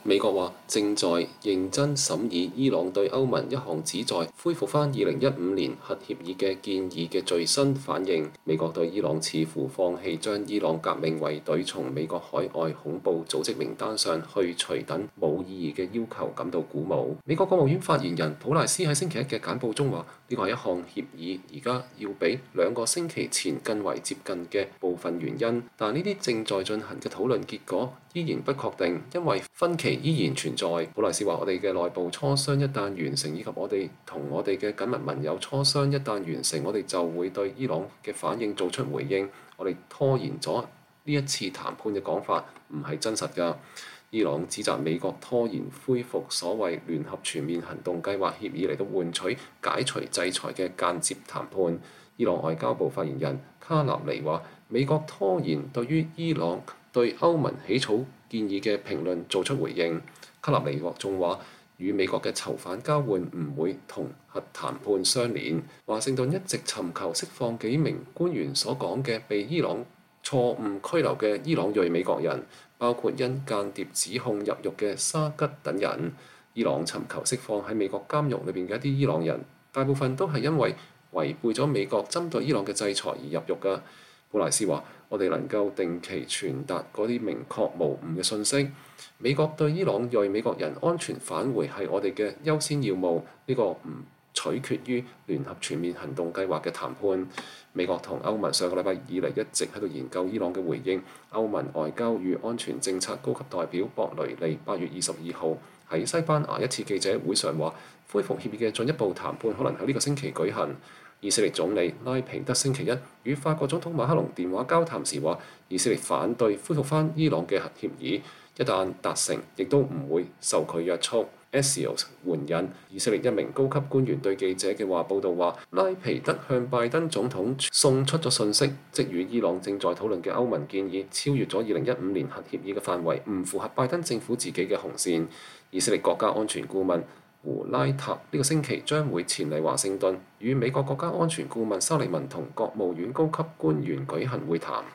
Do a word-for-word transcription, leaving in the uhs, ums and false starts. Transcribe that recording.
美國話正在認真審議伊朗對歐盟一項旨在恢復返二零一五年核協議嘅建議嘅最新反應。美國對伊朗似乎放棄將伊朗革命衛隊從美國海外恐怖組織名單上去除等冇意義嘅要求感到鼓舞。美國國務院發言人普賴斯喺星期一嘅簡報中話：呢個係一項協議，而家要比兩個星期前更為接近嘅部分原因，但呢啲正在進行嘅討論結果依然不確定，因為分歧依然存在。普賴斯話：我哋嘅內部磋商一旦完成，以及我哋同我哋嘅緊密盟友磋商一旦完成，我哋就會對伊朗嘅反應做出回應。我哋拖延咗呢一次談判嘅講法唔係真實㗎。伊朗指責美國拖延恢復所謂聯合全面行動計劃協議嚟到換取解除制裁嘅間接談判。伊朗外交部發言人卡納尼話：美國拖延對於伊朗對歐盟起草建議嘅評論做出回應。卡納尼仲話：與美國嘅囚犯交換唔會同核談判相連。華盛頓一直尋求釋放幾名官員所講嘅被伊朗錯誤拘留嘅伊朗裔美國人，包括因間諜指控入獄嘅沙吉等人。伊朗尋求釋放喺美國監獄裏邊嘅一啲伊朗人，大部分都係因為違背咗美國針對伊朗嘅制裁而入獄㗎。普賴斯話：我哋能夠定期傳達嗰啲明確無誤嘅信息。美國對伊朗裔美國人安全返回係我哋嘅優先要務，呢、這個唔取決於聯合全面行動計劃嘅談判。美國同歐盟上個禮拜以嚟一直喺度研究伊朗嘅回應。歐盟外交與安全政策高級代表博雷利八月二十二號喺西班牙一次記者會上話：恢復協議嘅進一步談判可能喺呢個星期舉行。以色列總理拉皮德星期一與法國總統馬克龍電話交談時話：以色列反對恢復返伊朗嘅核協議，一旦達成，亦都唔會受佢約束。Axios 援引以色列一名高級官員對記者嘅話報道話，拉皮德向拜登總統送出咗信息，即與伊朗正在討論嘅歐盟建議超越咗二零一五年核協議嘅範圍，唔符合拜登政府自己嘅紅線。以色列國家安全顧問胡拉塔呢個星期將會前嚟華盛頓，與美國國家安全顧問沙利文同國務院高級官員舉行會談。